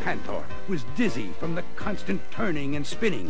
Cantor was dizzy from the constant turning and spinning.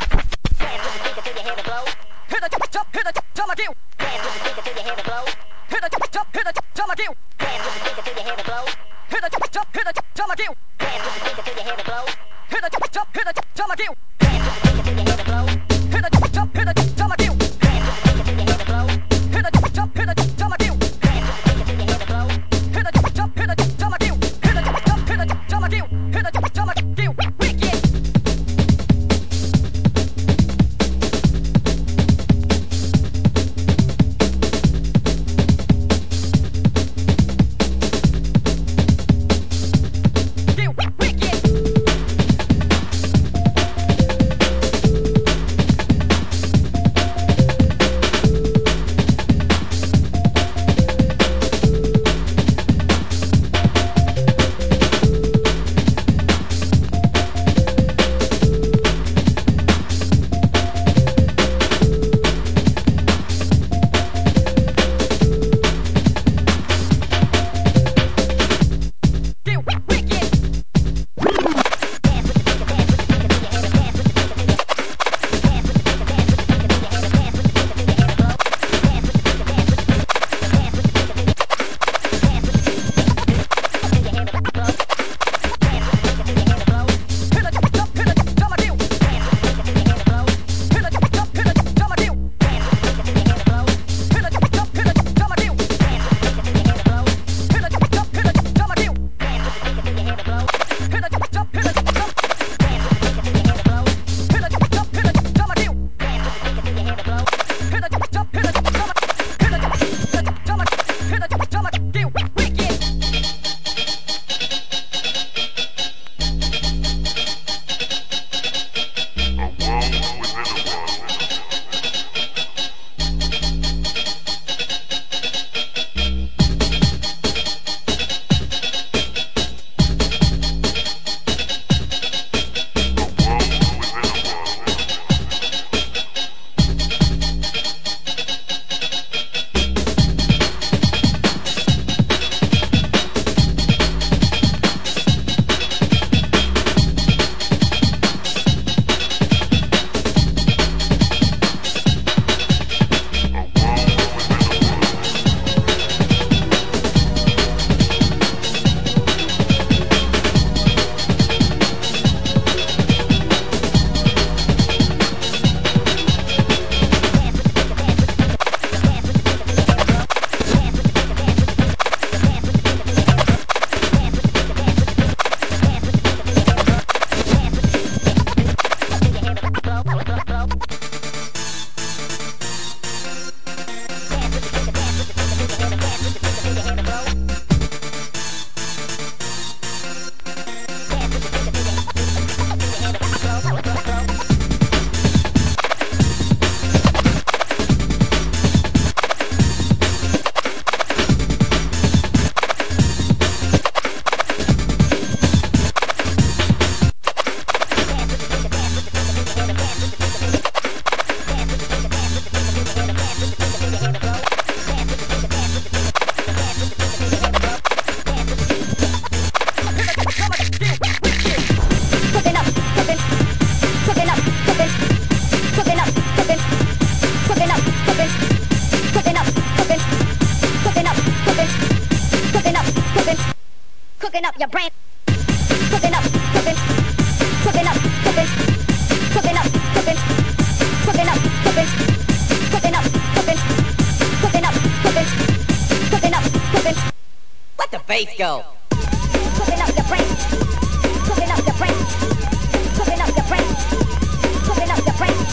cooking up your brain, cooking up, cooking, cooking up, cooking, cooking up, cooking, cooking up, cooking, cooking up, cooking, cooking up, cooking, cooking up, cooking. Let the bass go. Cooking up your brain, cooking up your brain, cooking up your brain, cooking up your brain.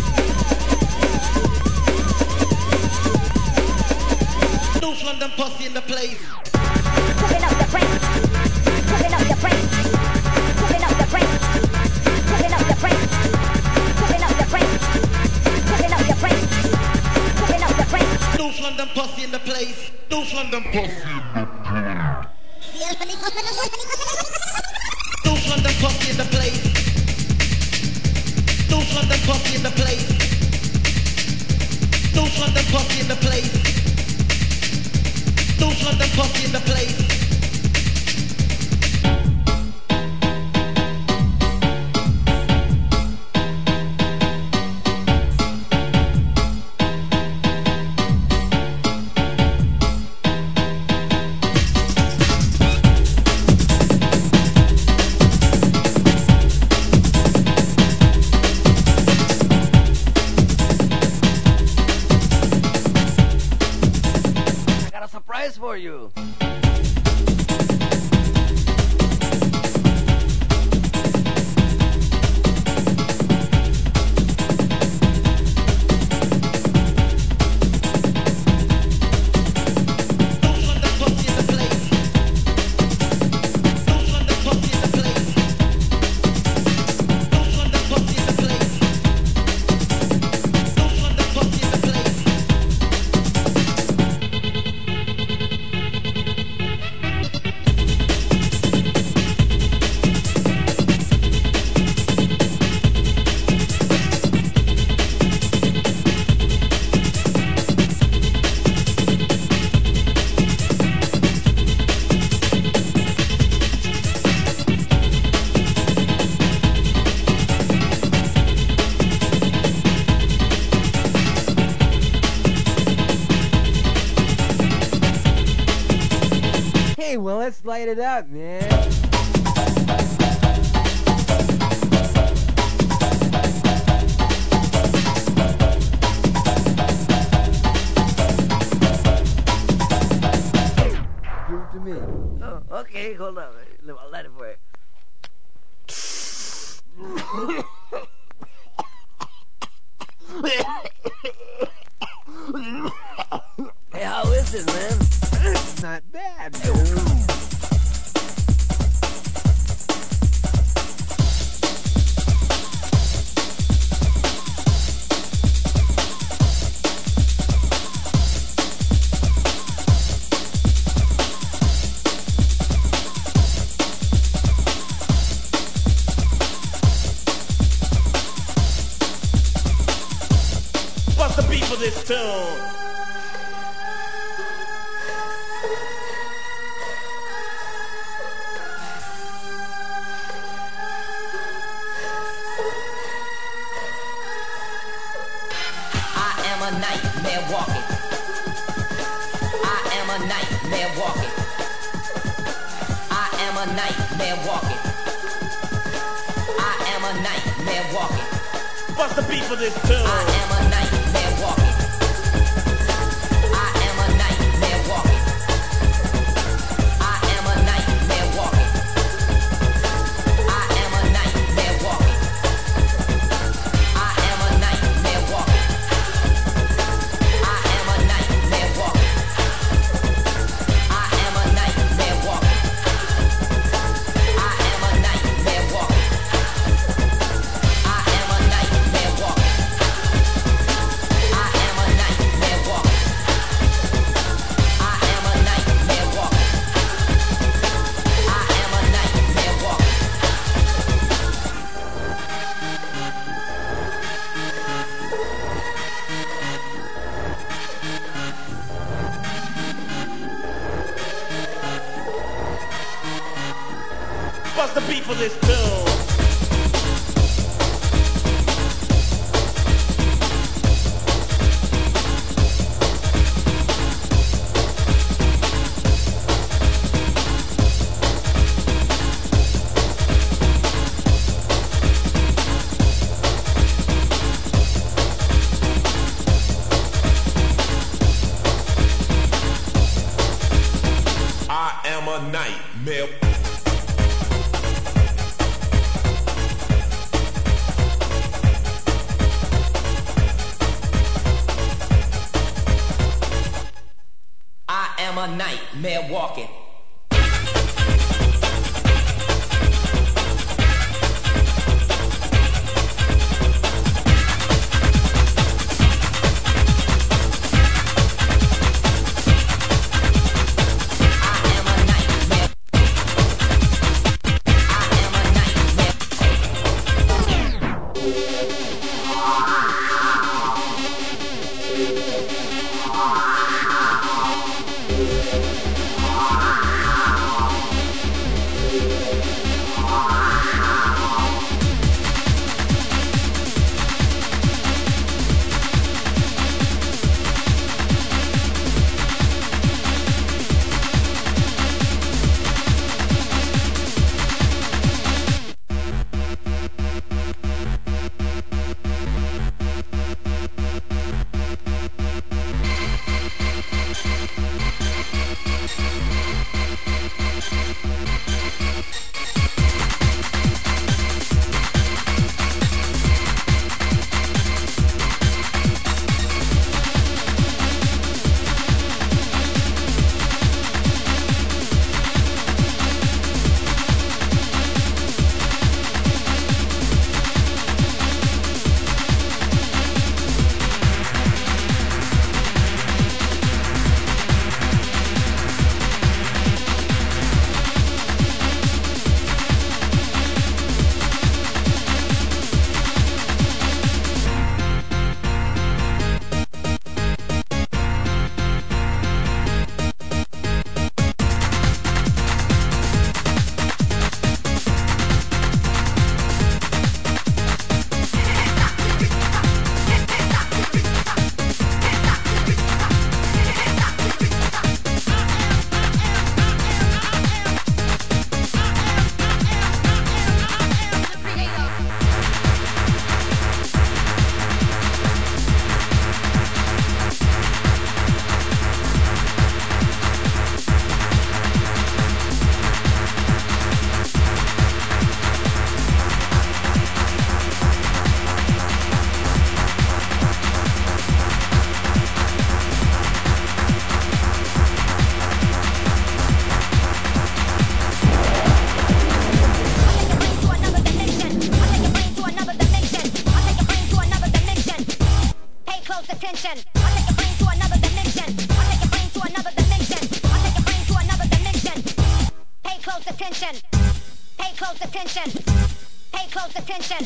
North London posse in the place. Cooking up your brain, cooking up your brain, cooking up your brain, cooking up your brain, cooking up your brain, cooking up your brain, cooking up your brain. North London posse in the place. North London posse. North London posse in the place. North London posse in the place. North London posse in the place. North London posse in the place. Well, let's light it up, man. Give it to me. Oh, okay, hold on. I'll light it for you. Hey, how is it, man? It's not bad, dude. What's the beat for this tune? I am a nightmare walking. I am a nightmare walking. I am a nightmare walking. I am a nightmare walking. What's the beat for this tune? I am a nightmare walking. I am a nightmare walking. I am a nightmare walking. I am a nightmare walking. I am a nightmare walking. I am a nightmare walking. I am a nightmare walking. I am a nightmare walking. I am a nightmare walking. I am a nightmare walking. I am a nightmare walking. I am a nightmare walking. What's the beat for this tune? I am a nightmare. I am a nightmare walking. I am a nightmare. I am a nightmare. close attention. Pay close attention. Pay close attention.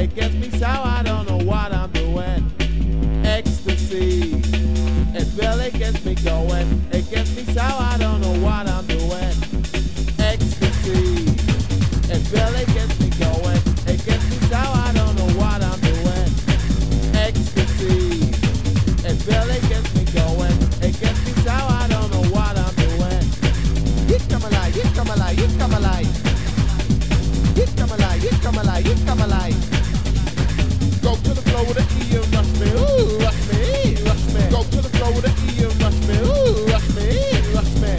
Well, really gets me going. It gets me so I don't know what I'm doing. Ecstasy, it really gets me going. It gets me so I don't know what I'm doing. Ecstasy, it really gets me going. It gets me so I don't know what I'm doing. Hit come alive, hit come alive, hit come alive. Hit come alive, hit come alive, hit come alive. Go to the flow with the E and rush me, ooh, rush me, rush me. Go to the flow with the E and rush me, ooh, rush me, rush me.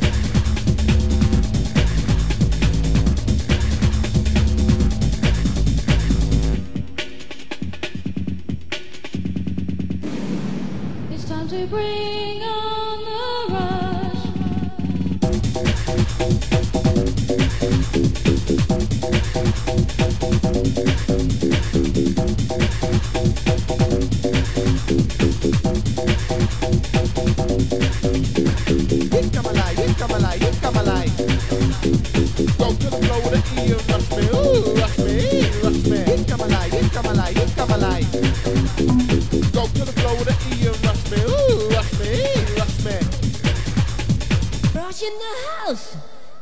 It's time to bring on the rush. Hit come alive, hit come alive, hit come alive. Go to the flow with the E and rush me, ooh, rush me, rush me. Hit come alive, hit come alive, hit come alive. Go to the flow with the E and rush me, ooh, rush me, rush me. Rush in the house.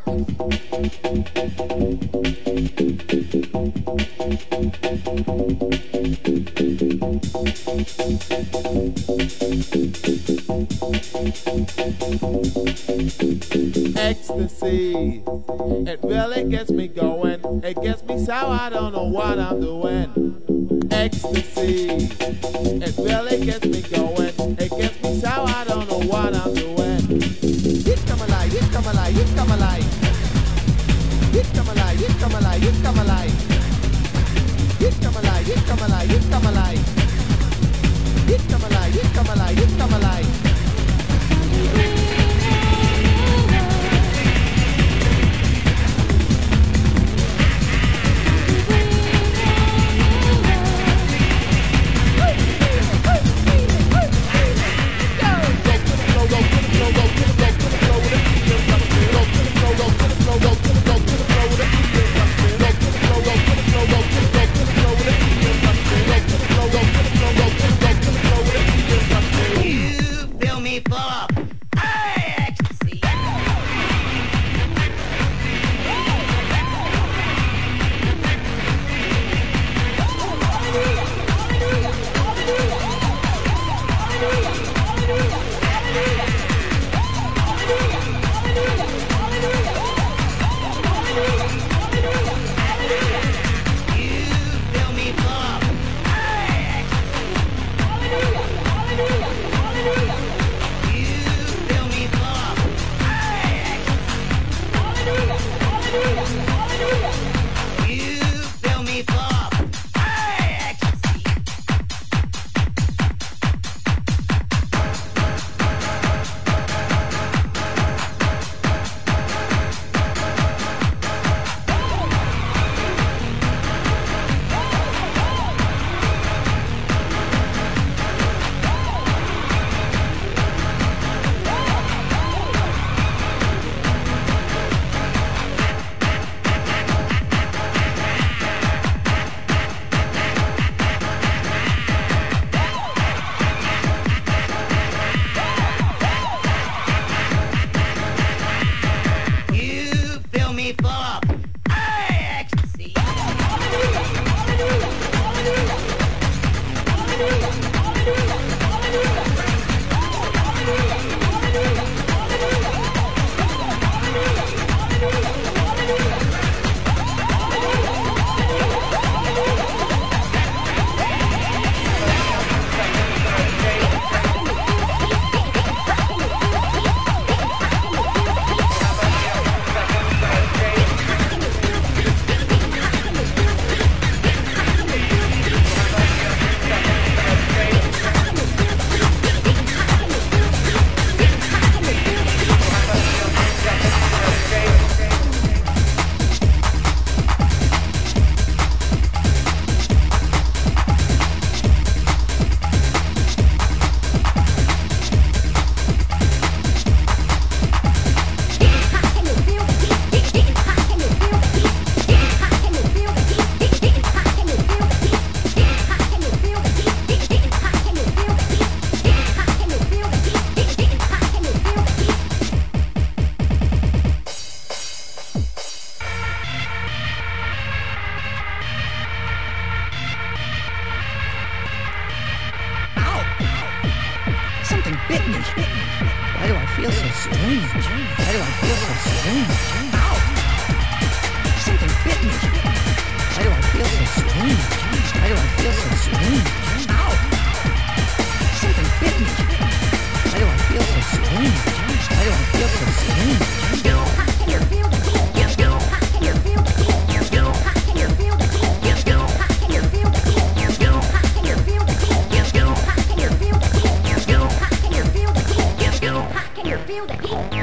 Ecstasy, it really gets me going. It gets me so I don't know what I'm doing. Ecstasy, it really gets me going. It gets me so I don't know what I'm doing. Hit come alive, hit come alive, hit come alive. Hit come alive, hit come alive, hit come alive. Hit come alive, hit come alive, hit come alive. Hit come alive, hit come alive, hit come alive. Yeah. strange? Why do I feel so strange? Ow! Something bit me. Why do I feel so strange? Why do I feel so strange? Ow! Something bit me. Why do I feel so strange? Why do I feel so strange? How can you feel the heat? How can you feel the heat? How can you feel the heat? How can you feel the heat? How can you feel the heat? How can you feel the heat? How can you feel the heat? How can you feel the heat?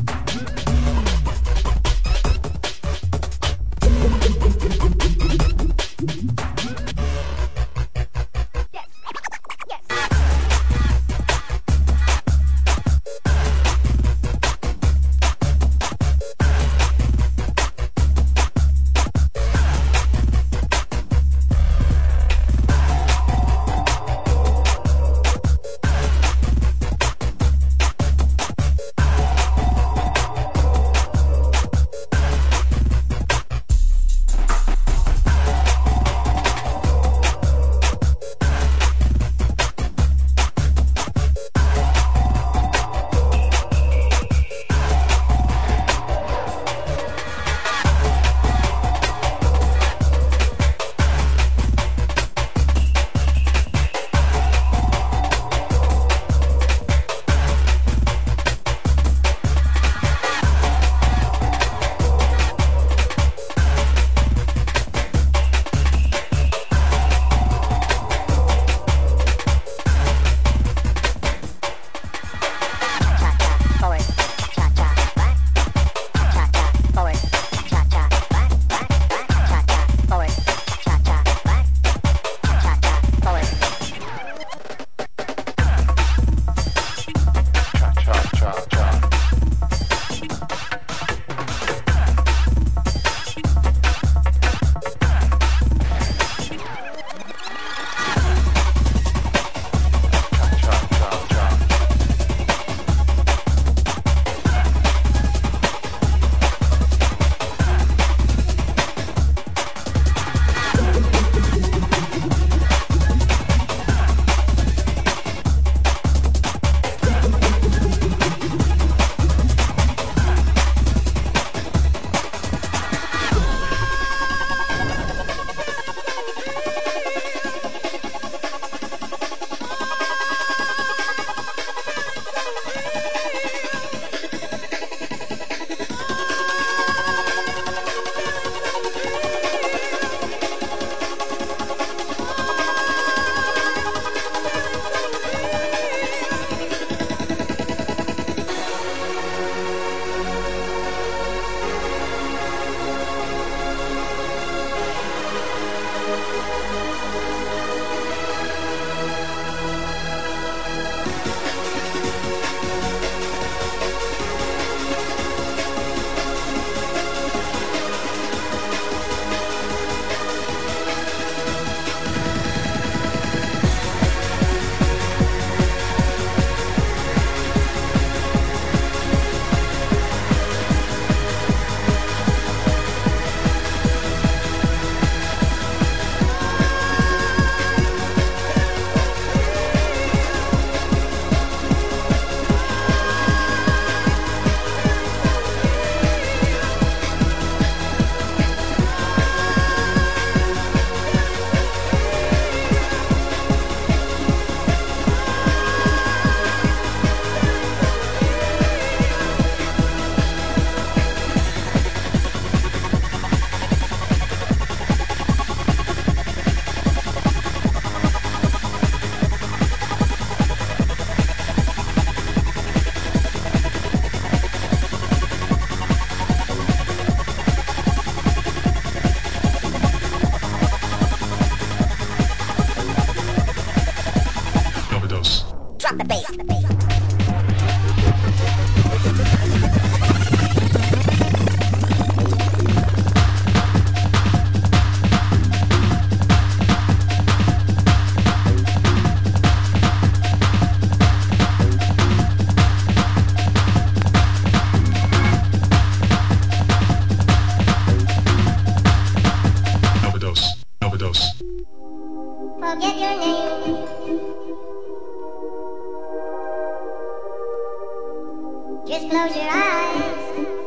Drop the bass. Overdose. Forget your name. Just close your eyes.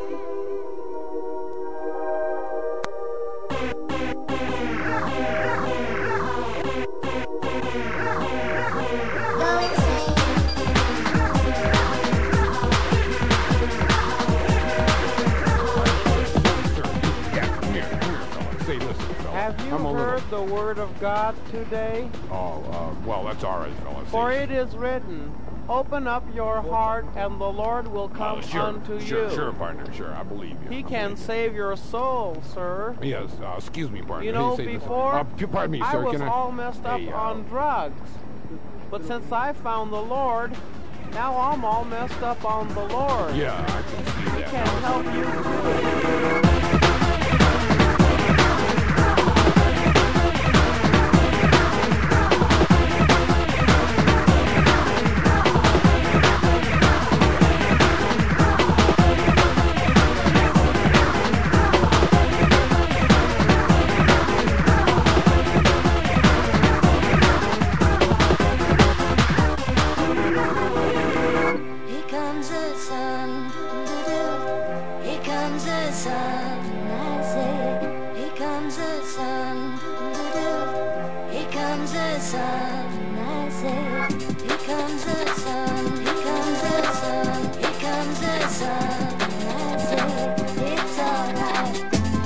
Go insane. Yeah, come here, fella. Say, listen, fella. Have you I'm a heard little... the word of God today? Oh, well, that's all right, fella. For See, it is written, Open up your heart, and the Lord will come Sure, unto sure, you. sure, partner, sure. I believe you. He can save your soul, sir. Yes, excuse me, partner. You know, Say this. before, Pardon me, I sir. was Can all messed up Hey, on drugs. But since I found the Lord, now I'm all messed up on the Lord. Yeah, I can see He that. can help you too. Here comes the sun, doo-doo-doo. Here comes the sun, I say. Here comes the sun, doo-doo-doo. Here comes the sun, I say. Here comes the sun, here comes the sun, here comes the sun, I say. It's alright.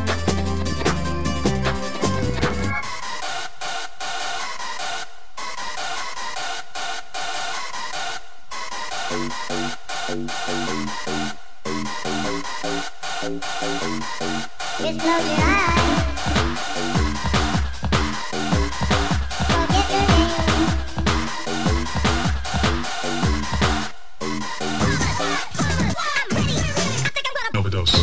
Just close your eyes. Forget your name. Overdose.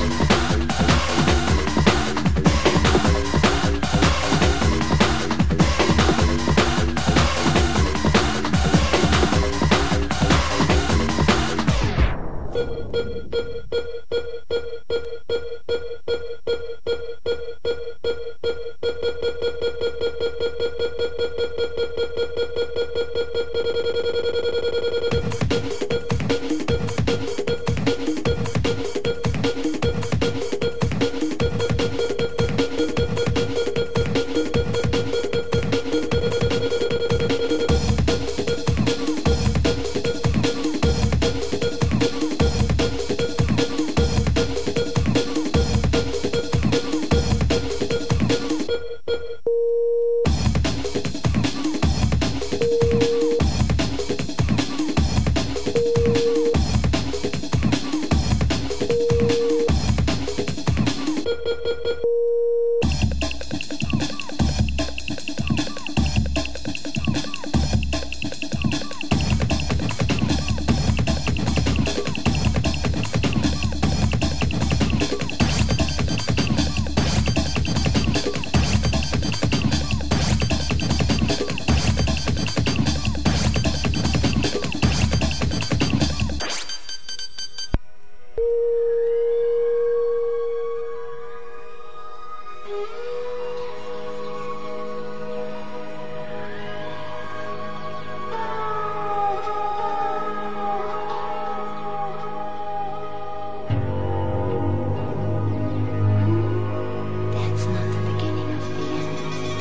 That's not the beginning of the end.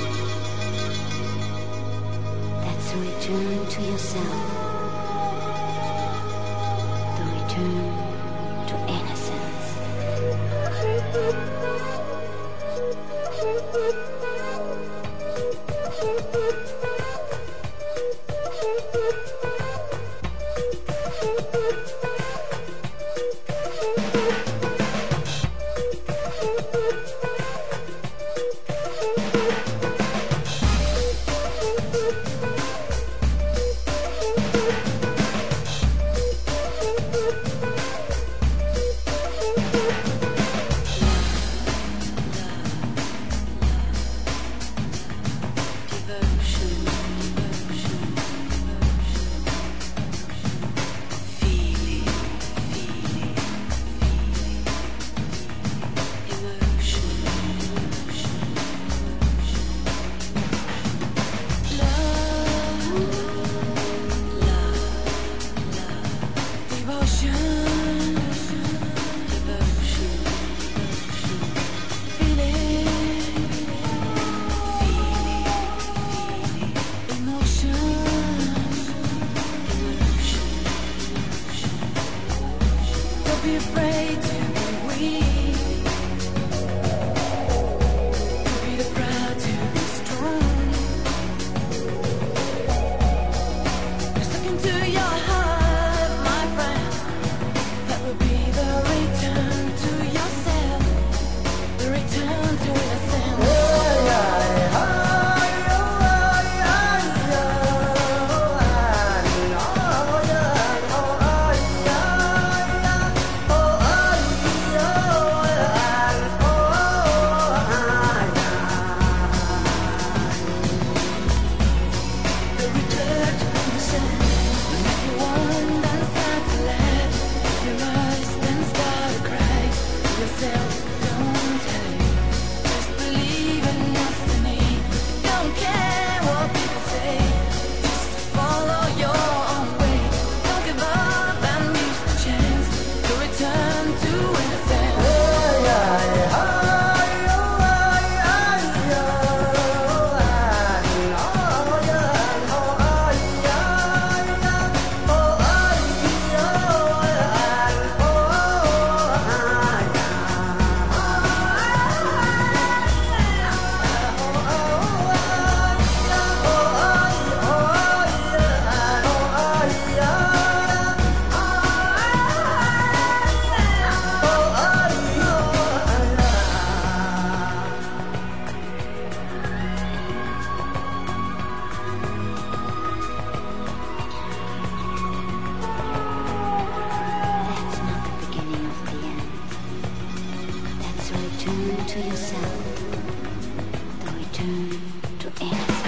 That's a return to yourself. The return to innocence. Return to yourself, the return to air.